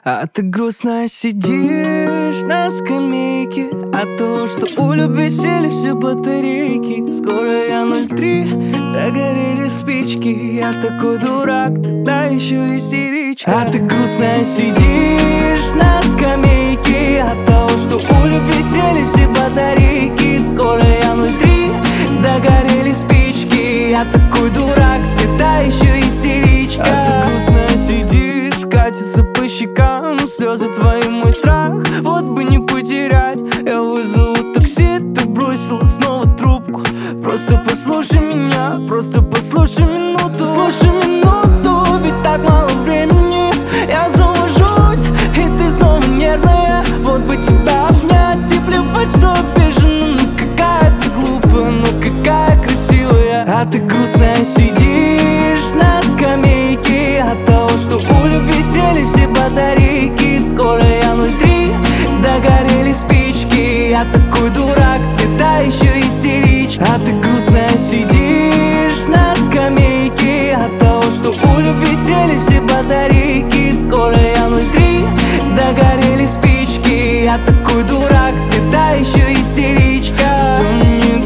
А ты грустно сидишь на скамейке от того, что у любви сели все батарейки. Скоро я 03, догорели спички. Я такой дурак, тогда еще истеричка. А ты грустно сидишь на скамейке от того, что у любви сели все батарейки. Скоро я 03, догорели спички. Я такой дурак, тогда еще истеричка. А ты грустно сидишь, катится по щекам слезы твои, мой страх, вот бы не потерять. Я вызову такси, ты бросила снова трубку. Просто послушай меня, просто послушай минуту. Слушай минуту, ведь так мало времени. Я завожусь, и ты снова нервная. Вот бы тебя обнять и плевать, что обижена. Ну какая ты глупая, ну какая красивая. А ты грустная сидишь на скамейке от того, что у любви сели все батарейки. Скоро я 03, догорели спички. Я такой дурак, ты та еще истеричка. А ты грустная сидишь на скамейке от того, что у любви сели все батарейки. Скоро я 03, догорели спички. Я такой дурак, ты та еще истеричка. Все не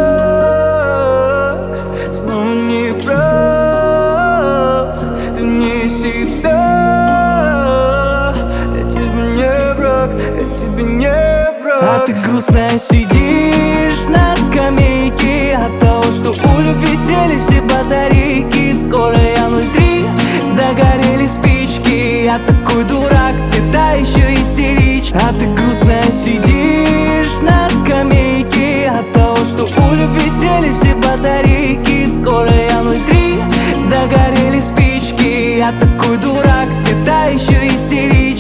так, снова не прав. Ты не всегда. Я тебе не враг. А ты грустная сидишь на скамейке от того, что у любви сели все батарейки. Скоро я 03, догорели спички. Я такой дурак, ты та еще истеричка. А ты грустная сидишь на скамейке от того, что у любви сели все батарейки. Скоро я 03, догорели спички. Я такой дурак, ты та еще истеричка.